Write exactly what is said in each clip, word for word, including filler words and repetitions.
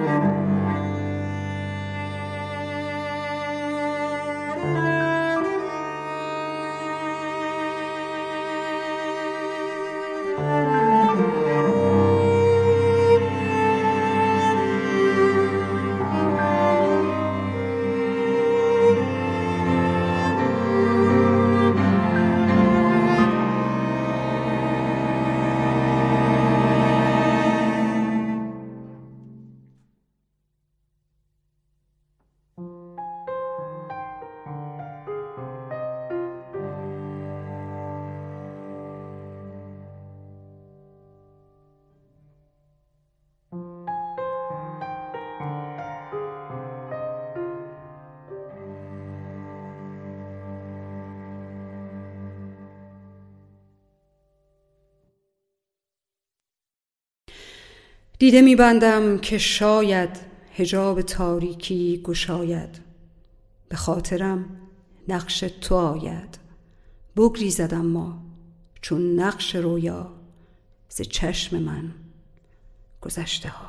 دیده می‌بندم که شاید حجاب تاریکی گشاید، به خاطرم نقش تو آید. بگریزد اما چون نقش رویا ز چشم من گذشته ها.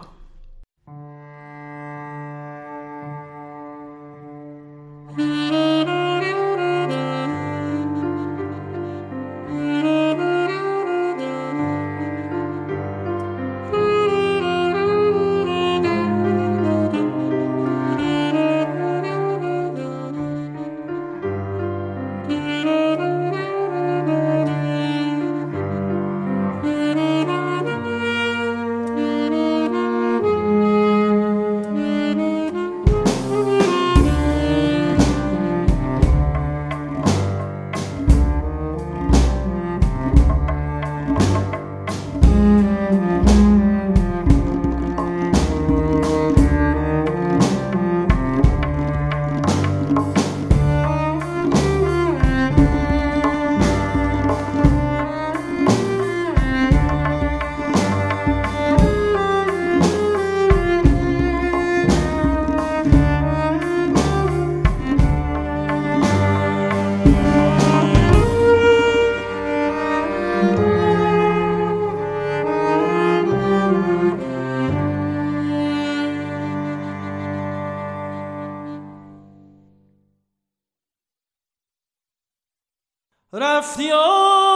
رفتی و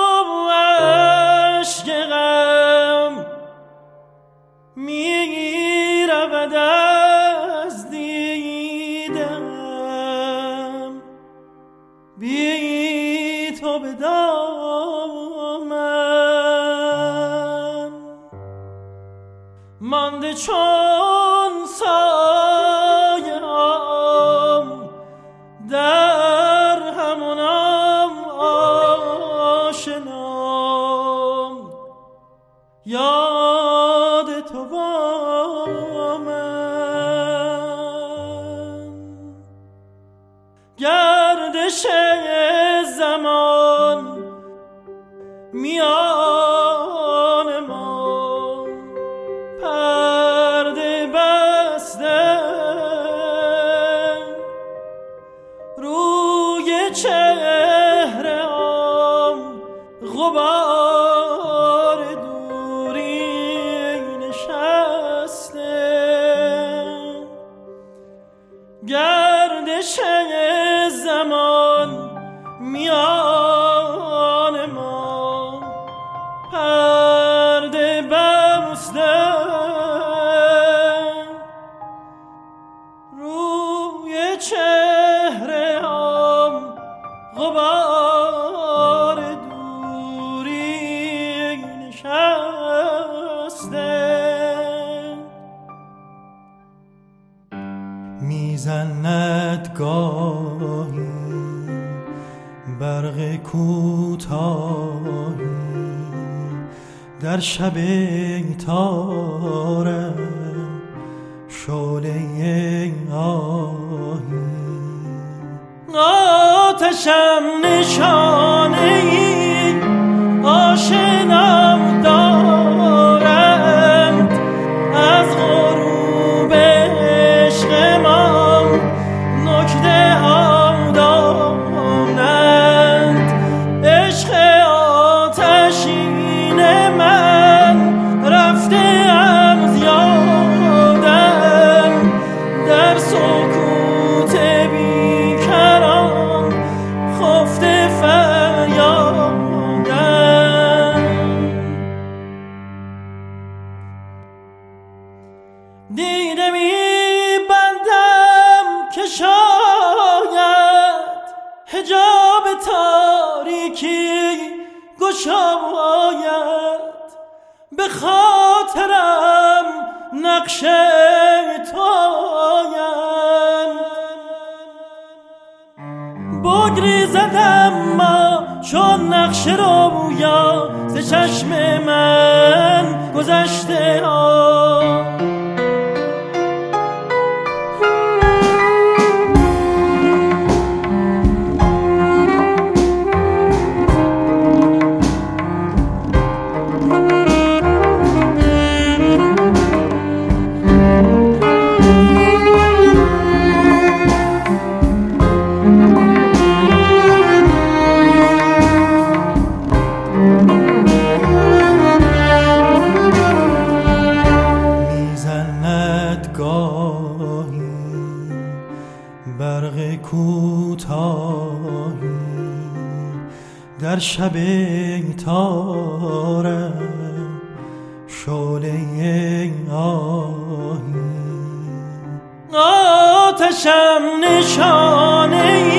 عشق غم می رود از دیدم، بی تو به دامن مانده چون سایه هم در همونم آشنام، یاد تو با من. گردش زمان میان ما پرده بسته، روی چهره هم غبار دوری نشسته. گردش زمان میان ما پرده بسته، روی چهره هم غبار دوری نشسته. میزند گاهی برق کوتاهی در شب تارم، شعله آهی آتشم نشانه ای آشنام دارند از غروب عشق ما، نکته ها دانند عشق آتشین من رفته ام زیادم. دیده می بندم که شاید حجاب تاریکی گشاید، به خاطرم نقش تو آید. بگریزدم ما چون نقش رویا ز چشم من گذشته ها. برق کوتاهی در شب تارم شعله آهی، آتشم نشانه